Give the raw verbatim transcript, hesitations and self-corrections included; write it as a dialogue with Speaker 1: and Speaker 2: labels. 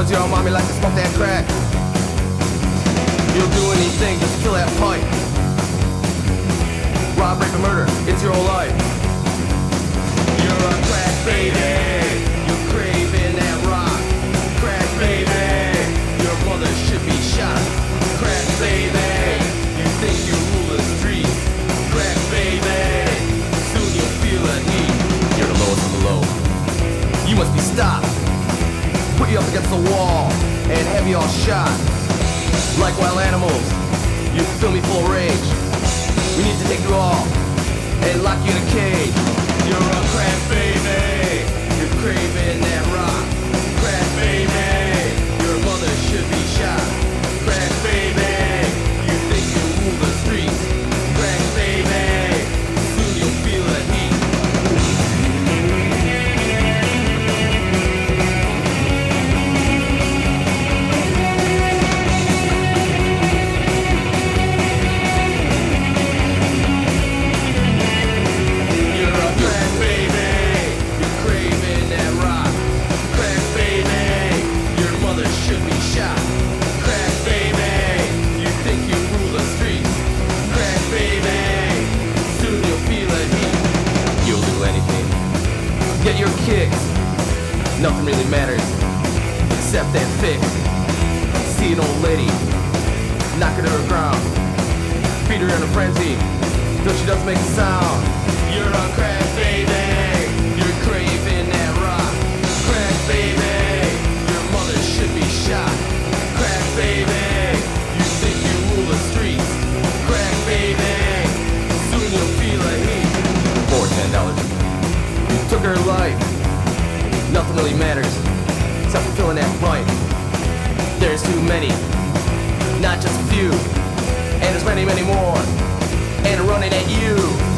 Speaker 1: Cause your mommy likes to smoke that crack. You'll do anything just to fill that pipe. Rob, rape, and murder, it's your whole life. You're a crack baby, you're craving that rock. Crack baby, your mother should be shot. Crack baby, you think you rule the streets. Crack baby, soon you'll feel the heat. You're the lowest of the low, you must be stopped. Put you up against the wall and have you all shot. Like wild animals, you fill me full of rage. We need to take you all and lock you in a cage. You're a crack baby, you're craving that rock. Crack baby, your mother should be shot. Crack baby, you think you rule the streets. Crack baby, soon you'll feel the heat. Get your kicks, nothing really matters except that fix. See an old lady, knock her to the ground, beat her in a frenzy till she doesn't make a sound. You're a crack baby, you're craving that rock. Crack baby, your mother should be shot. Crack baby, you think you rule the streets. Crack baby, soon you'll feel the heat. For ten dollars. Took her life, nothing really matters except for filling that pipe. There's too many, not just a few, and there's many, many more, and running at you.